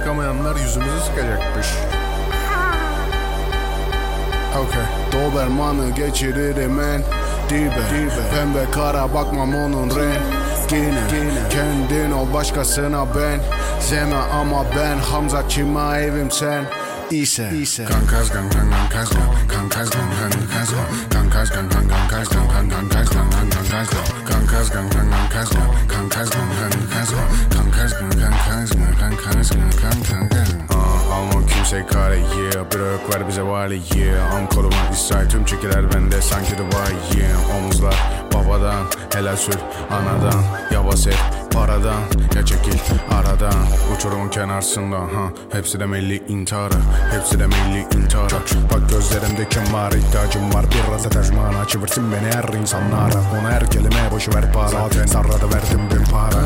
sıkamayanlar yüzümüzü sıkacakmış. Okay. Doberman'ı geçiririm en dibe. Pembe kara bakmam onun rengine. Kendin ol başkasına ben zeme ama ben Hamza Çima evim sen ise. Kankas kan kan kankas kan kankas kan kankas kan kankas kan kankas kan kankas kan kankas kan kankas kan kankas kan kankas kan kankas kan kankas kan kankas kan kankas kan. Alman kimse kare yeah. Bir ök ver bize vali yeah. Am koluma İsrail tüm çekiler bende sanki de var yeah. Omuzlar babadan helal süt anadan. Ya basit paradan ya çekil aradan. Uçurumun kenarsında hepsi de melli intihara. Hepsi de melli intihara. Bak gözlerimde kim var ihtiyacım var. Bir rata tercümana çevirsin beni her insanlara. Ona her kelime boşu ver para. Zaten sarrada verdim bin para.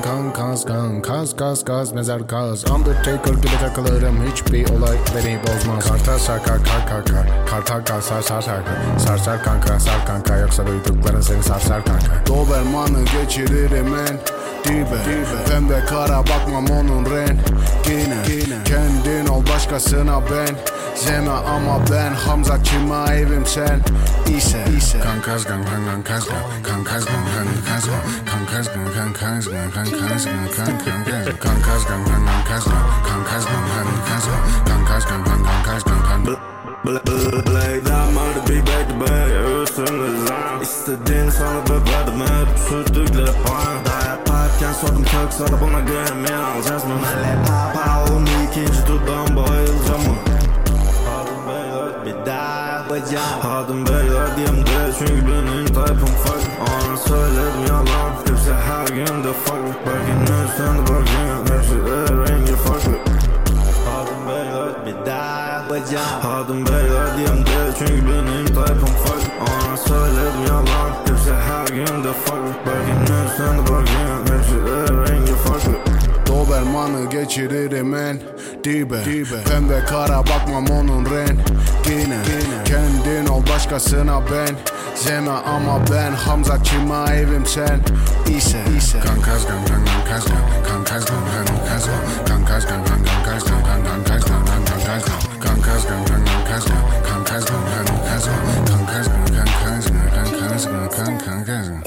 Kan mezar kaz. Undertaker gibi takılırım hiçbir olay beni bozmaz. Karta sakar karta kal sar kanka sar kanka. Yoksa duydukların seni sarsar kanka. Doberman'ı geçiririm en dibe. Pembe kara bakmam onun rengine. Kendin ol başkasına ben zeme ama ben Hamza Çima evim sen ise. Kankas kan kankas kan kankas kan kankas kan kankas kan kankas kan kankas kan kankas kan kankas kan kankas kan kankas kan kankas kan kankas kan kankas. Lay down on the beat back to back. Üstümde zam. İstediğin sana bebedim hep sürdükleri puan. Daha yaparken sordum kök sana buna göre mi alacağız mı? Mele papa oğlum ikinci turdan bayılacağım mı? Adım beyler bir daha yapacağım. Adım beyler diyeyim de çünkü benim type'ım fuck. Ona söyledim yalan. Hepsi her gün de fuck. Bakın üstünde bakın. Hepsi de rengi fuck. Adım beyler bir daha yapacağım. Adım beyler diyeyim de çünkü benim type'ım fuck. Ona söyledim yalan. Hepsi her gün de fuck. Bakın üstünde bakın. Hepsi de rengi fuck. Doberman'ı geçiririm en dibe. Pembe kara bakmam onun rengine. Kendin ol başkasına ben zeme ama ben Hamza Çima evim sen ise. Kankas kan kankas kan kankas kan kankas kan kankas kan kankas kan kankas kan kankas kan kankas kan kankas kan kankas kan kankas kan kankas kan kankas kan kankas kan kankas kan.